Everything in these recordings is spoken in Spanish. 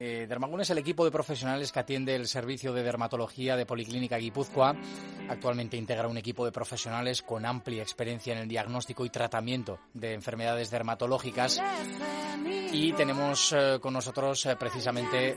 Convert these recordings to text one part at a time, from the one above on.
Dermagun es el equipo de profesionales que atiende el servicio de dermatología de Policlínica Guipúzcoa. Actualmente integra un equipo de profesionales con amplia experiencia en el diagnóstico y tratamiento de enfermedades dermatológicas. Y tenemos con nosotros precisamente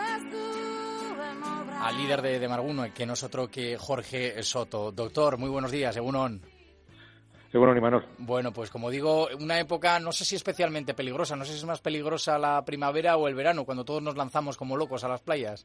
al líder de Dermagun, que no es otro que Jorge Soto. Doctor, muy buenos días, Egunon. Egunon, Imanol. Bueno, pues como digo, una época no sé si especialmente peligrosa, no sé si es más peligrosa la primavera o el verano, cuando todos nos lanzamos como locos a las playas.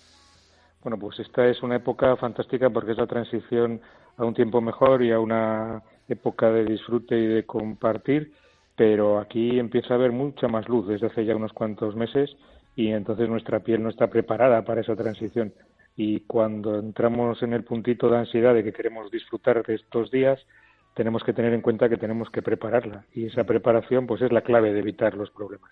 Bueno, pues esta es una época fantástica porque es la transición a un tiempo mejor y a una época de disfrute y de compartir, pero aquí empieza a haber mucha más luz desde hace ya unos cuantos meses y entonces nuestra piel no está preparada para esa transición. Y cuando entramos en el puntito de ansiedad de que queremos disfrutar de estos días, tenemos que tener en cuenta que tenemos que prepararla y esa preparación pues es la clave de evitar los problemas.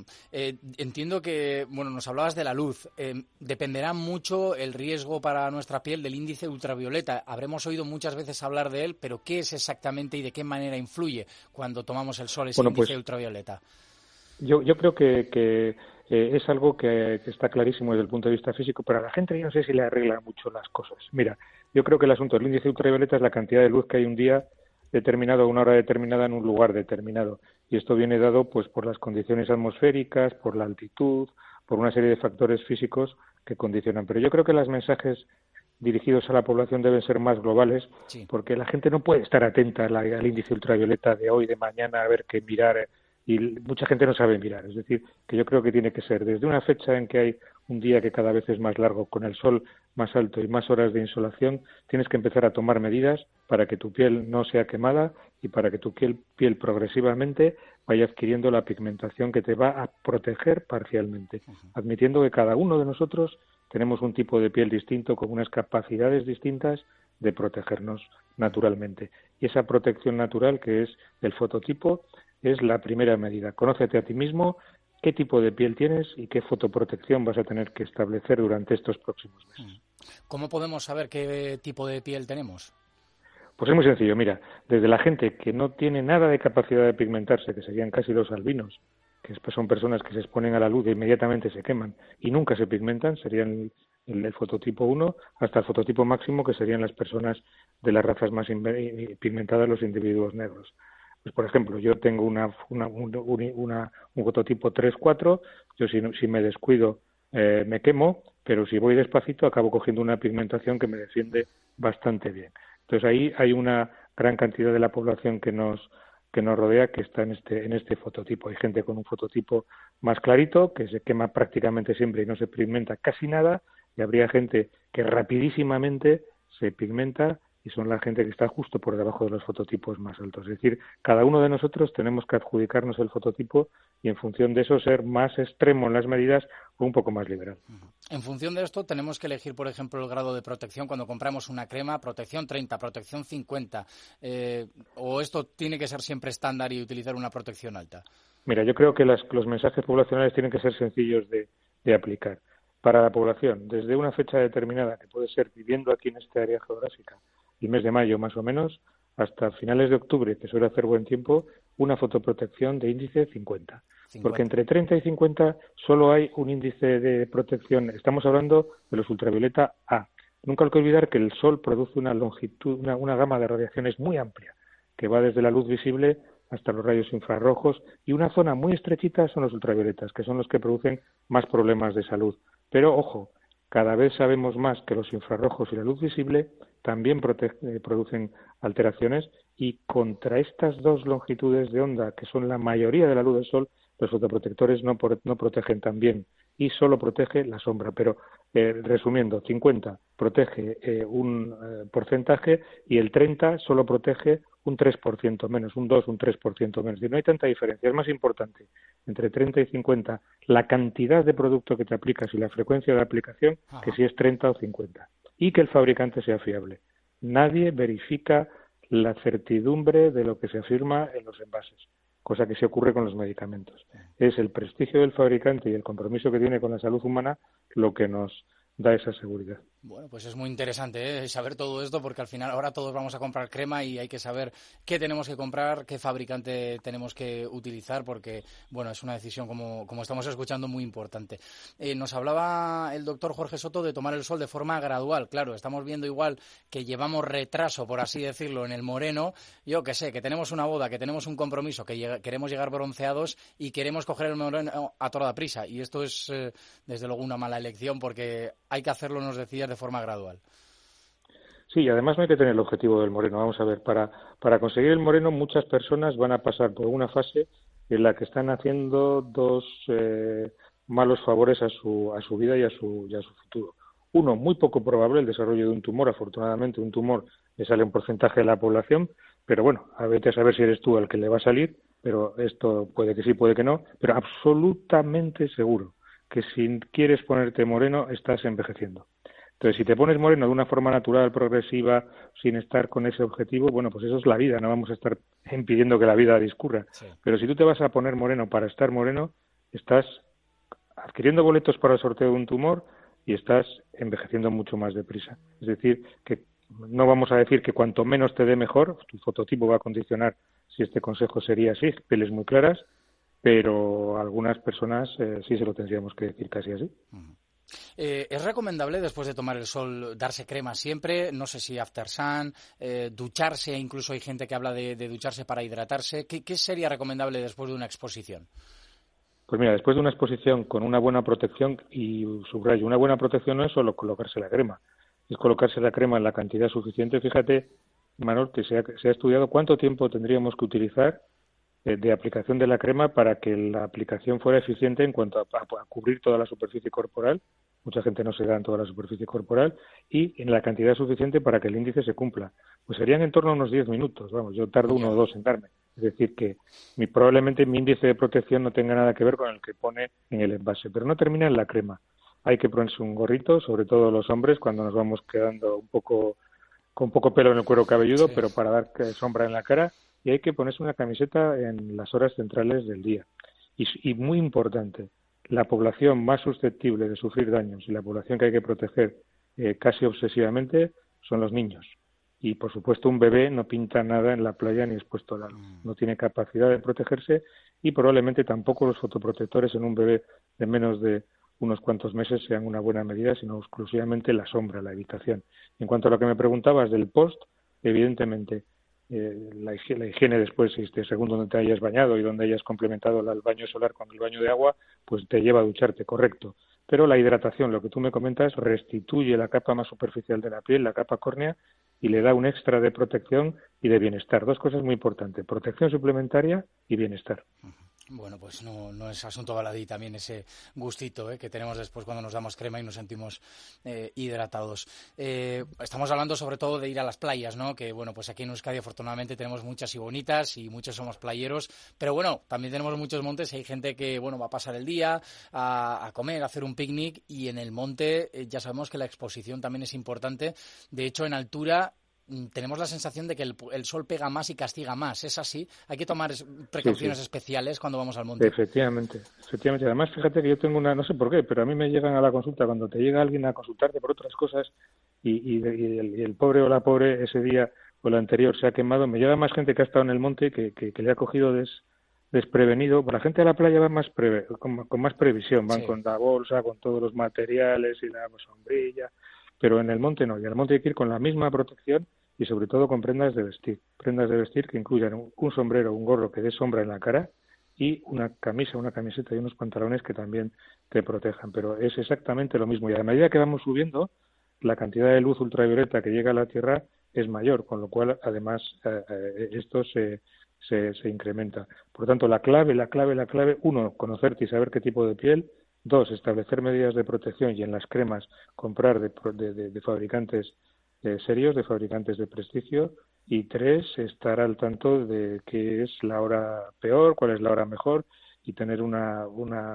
Entiendo que, bueno, nos hablabas de la luz. Dependerá mucho el riesgo para nuestra piel del índice ultravioleta. Habremos oído muchas veces hablar de él, pero ¿qué es exactamente y de qué manera influye cuando tomamos el sol ese índice ultravioleta? Yo creo que es algo que está clarísimo desde el punto de vista físico, pero a la gente yo no sé si le arregla mucho las cosas. Mira, yo creo que el asunto del índice ultravioleta es la cantidad de luz que hay un día determinado a una hora determinada en un lugar determinado. Y esto viene dado pues por las condiciones atmosféricas, por la altitud, por una serie de factores físicos que condicionan. Pero yo creo que los mensajes dirigidos a la población deben ser más globales, sí, porque la gente no puede estar atenta al índice ultravioleta de hoy, de mañana, a ver qué mirar, y mucha gente no sabe mirar. Es decir, que yo creo que tiene que ser desde una fecha en que hay un día que cada vez es más largo, con el sol más alto y más horas de insolación, tienes que empezar a tomar medidas para que tu piel no sea quemada y para que tu piel progresivamente vaya adquiriendo la pigmentación que te va a proteger parcialmente, admitiendo que cada uno de nosotros tenemos un tipo de piel distinto con unas capacidades distintas de protegernos naturalmente. Y esa protección natural, que es el fototipo, es la primera medida. Conócete a ti mismo, qué tipo de piel tienes y qué fotoprotección vas a tener que establecer durante estos próximos meses. ¿Cómo podemos saber qué tipo de piel tenemos? Pues es muy sencillo, mira, desde la gente que no tiene nada de capacidad de pigmentarse, que serían casi los albinos, que son personas que se exponen a la luz e inmediatamente se queman y nunca se pigmentan, serían el fototipo 1, hasta el fototipo máximo, que serían las personas de las razas más pigmentadas, los individuos negros. Pues, por ejemplo, yo tengo un fototipo 3-4, yo si me descuido me quemo, pero si voy despacito acabo cogiendo una pigmentación que me defiende bastante bien. Entonces ahí hay una gran cantidad de la población que nos rodea que está en este fototipo. Hay gente con un fototipo más clarito, que se quema prácticamente siempre y no se pigmenta casi nada, y habría gente que rapidísimamente se pigmenta y son la gente que está justo por debajo de los fototipos más altos. Es decir, cada uno de nosotros tenemos que adjudicarnos el fototipo y en función de eso ser más extremo en las medidas o un poco más liberal. En función de esto tenemos que elegir, por ejemplo, el grado de protección cuando compramos una crema, protección 30, protección 50, o esto tiene que ser siempre estándar y utilizar una protección alta. Mira, yo creo que los mensajes poblacionales tienen que ser sencillos de aplicar. Para la población, desde una fecha determinada, que puede ser viviendo aquí en esta área geográfica, el mes de mayo más o menos, hasta finales de octubre, que suele hacer buen tiempo, una fotoprotección de índice 50. Porque entre 30 y 50 solo hay un índice de protección. Estamos hablando de los ultravioleta A. Nunca hay que olvidar que el sol produce una longitud, una gama de radiaciones muy amplia, que va desde la luz visible hasta los rayos infrarrojos, y una zona muy estrechita son los ultravioletas, que son los que producen más problemas de salud. Pero, ojo, cada vez sabemos más que los infrarrojos y la luz visible también producen alteraciones, y contra estas dos longitudes de onda, que son la mayoría de la luz del sol, los fotoprotectores no protegen tan bien y solo protege la sombra. Pero, resumiendo, 50 protege un porcentaje y el 30 solo protege un 3% menos, un 2, un 3% menos. Y no hay tanta diferencia. Es más importante entre 30 y 50 la cantidad de producto que te aplicas y la frecuencia de aplicación que si es 30 o 50. Y que el fabricante sea fiable. Nadie verifica la certidumbre de lo que se afirma en los envases, cosa que sí ocurre con los medicamentos. Es el prestigio del fabricante y el compromiso que tiene con la salud humana lo que nos da esa seguridad. Bueno, pues es muy interesante saber todo esto, porque al final ahora todos vamos a comprar crema y hay que saber qué tenemos que comprar, qué fabricante tenemos que utilizar, porque bueno, es una decisión, como estamos escuchando, muy importante. Nos hablaba el doctor Jorge Soto de tomar el sol de forma gradual. Claro, estamos viendo igual que llevamos retraso, por así decirlo, en el moreno. Yo que sé, que tenemos una boda, que tenemos un compromiso, que queremos llegar bronceados y queremos coger el moreno a toda prisa. Y esto es, desde luego, una mala elección, porque hay que hacerlo, nos decías, de forma gradual. Sí, además no hay que tener el objetivo del moreno. Vamos a ver, para conseguir el moreno muchas personas van a pasar por una fase en la que están haciendo dos malos favores a su vida y a su futuro. Uno, muy poco probable, el desarrollo de un tumor. Afortunadamente, un tumor le sale un porcentaje de la población, pero bueno, vete a saber si eres tú el que le va a salir, pero esto puede que sí, puede que no, pero absolutamente seguro que si quieres ponerte moreno estás envejeciendo. Entonces, si te pones moreno de una forma natural, progresiva, sin estar con ese objetivo, bueno, pues eso es la vida, no vamos a estar impidiendo que la vida discurra. Sí. Pero si tú te vas a poner moreno para estar moreno, estás adquiriendo boletos para el sorteo de un tumor y estás envejeciendo mucho más deprisa. Es decir, que no vamos a decir que cuanto menos te dé mejor, tu fototipo va a condicionar si este consejo sería así, pieles muy claras, pero a algunas personas sí se lo tendríamos que decir casi así. ¿Es recomendable después de tomar el sol darse crema siempre? No sé si after sun, ducharse, incluso hay gente que habla de ducharse para hidratarse. ¿Qué sería recomendable después de una exposición? Pues mira, después de una exposición con una buena protección, y subrayo, una buena protección no es solo colocarse la crema, es colocarse la crema en la cantidad suficiente. Fíjate, Manuel, que se ha estudiado cuánto tiempo tendríamos que utilizar de aplicación de la crema para que la aplicación fuera eficiente en cuanto a cubrir toda la superficie corporal. Mucha gente no se da en toda la superficie corporal, y en la cantidad suficiente para que el índice se cumpla. Pues serían en torno a unos 10 minutos, vamos, yo tardo 1 o 2 en darme. Es decir, que probablemente mi índice de protección no tenga nada que ver con el que pone en el envase, pero no termina en la crema. Hay que ponerse un gorrito, sobre todo los hombres, cuando nos vamos quedando con poco pelo en el cuero cabelludo, sí, pero para dar sombra en la cara, y hay que ponerse una camiseta en las horas centrales del día. Y muy importante, la población más susceptible de sufrir daños y la población que hay que proteger casi obsesivamente son los niños. Y, por supuesto, un bebé no pinta nada en la playa ni expuesto al alma. No tiene capacidad de protegerse, y probablemente tampoco los fotoprotectores en un bebé de menos de unos cuantos meses sean una buena medida, sino exclusivamente la sombra, la evitación. En cuanto a lo que me preguntabas del post, evidentemente, la higiene después, según donde te hayas bañado y donde hayas complementado el baño solar con el baño de agua, pues te lleva a ducharte, correcto. Pero la hidratación, lo que tú me comentas, restituye la capa más superficial de la piel, la capa córnea, y le da un extra de protección y de bienestar. Dos cosas muy importantes: protección suplementaria y bienestar. Bueno, pues no es asunto baladí también ese gustito que tenemos después cuando nos damos crema y nos sentimos hidratados. Estamos hablando sobre todo de ir a las playas, ¿no? Que bueno, pues aquí en Euskadi afortunadamente tenemos muchas y bonitas, y muchos somos playeros, pero bueno, también tenemos muchos montes y hay gente que bueno va a pasar el día a comer, a hacer un picnic, y en el monte ya sabemos que la exposición también es importante. De hecho, en altura tenemos la sensación de que el sol pega más y castiga más. ¿Es así? ¿Hay que tomar precauciones especiales cuando vamos al monte? Efectivamente. Además, fíjate que yo tengo no sé por qué, pero a mí me llegan a la consulta, cuando te llega alguien a consultarte por otras cosas y el pobre o la pobre ese día o el anterior se ha quemado, me llega más gente que ha estado en el monte que le ha cogido desprevenido. La gente a la playa va más con más previsión, van con la bolsa, con todos los materiales y la sombrilla, pero en el monte no, y al monte hay que ir con la misma protección y sobre todo con prendas de vestir que incluyan un sombrero, un gorro que dé sombra en la cara, y una camisa, una camiseta y unos pantalones que también te protejan. Pero es exactamente lo mismo, y a medida que vamos subiendo, la cantidad de luz ultravioleta que llega a la Tierra es mayor, con lo cual además esto se incrementa. Por tanto, la clave, 1, conocerte y saber qué tipo de piel. 2, establecer medidas de protección, y en las cremas comprar de fabricantes serios, de fabricantes de prestigio. Y 3, estar al tanto de qué es la hora peor, cuál es la hora mejor, y tener una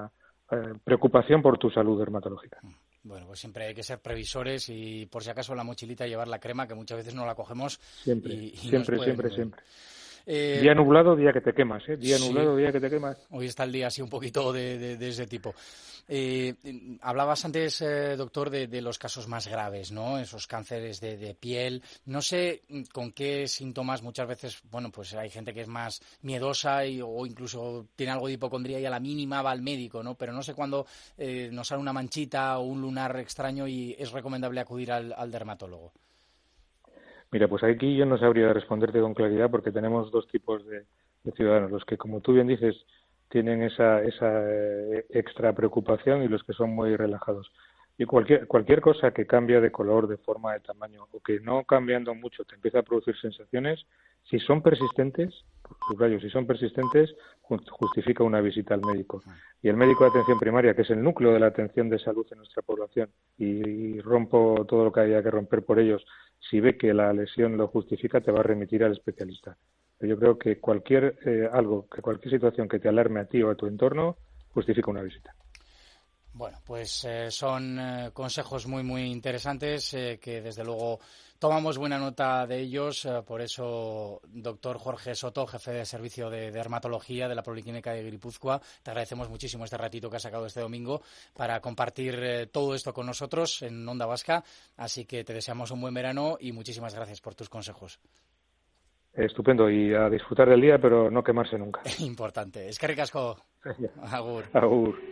preocupación por tu salud dermatológica. Bueno, pues siempre hay que ser previsores y por si acaso en la mochilita llevar la crema, que muchas veces no la cogemos. Siempre. Día nublado, día que te quemas, ¿eh? Día nublado, día que te quemas. Hoy está el día así un poquito de ese tipo. Hablabas antes, doctor, de los casos más graves, ¿no? Esos cánceres de piel. No sé con qué síntomas muchas veces, bueno, pues hay gente que es más miedosa o incluso tiene algo de hipocondría y a la mínima va al médico, ¿no? Pero no sé cuándo nos sale una manchita o un lunar extraño y es recomendable acudir al dermatólogo. Mira, pues aquí yo no sabría responderte con claridad porque tenemos dos tipos de ciudadanos. Los que, como tú bien dices, tienen esa extra preocupación y los que son muy relajados. Y cualquier cosa que cambia de color, de forma, de tamaño, o que no cambiando mucho te empieza a producir sensaciones, si son persistentes, si son persistentes, justifica una visita al médico. Y el médico de atención primaria, que es el núcleo de la atención de salud en nuestra población, y rompo todo lo que haya que romper por ellos, si ve que la lesión lo justifica, te va a remitir al especialista. Yo creo que cualquier situación que te alarme a ti o a tu entorno justifica una visita. Bueno, pues son consejos muy, muy interesantes que desde luego tomamos buena nota de ellos. Por eso, doctor Jorge Soto, jefe de servicio de dermatología de la Policlínica de Guipúzcoa, te agradecemos muchísimo este ratito que has sacado este domingo para compartir todo esto con nosotros en Onda Vasca. Así que te deseamos un buen verano y muchísimas gracias por tus consejos. Estupendo, y a disfrutar del día, pero no quemarse nunca. Importante. Eskerrik asko. Agur. Agur.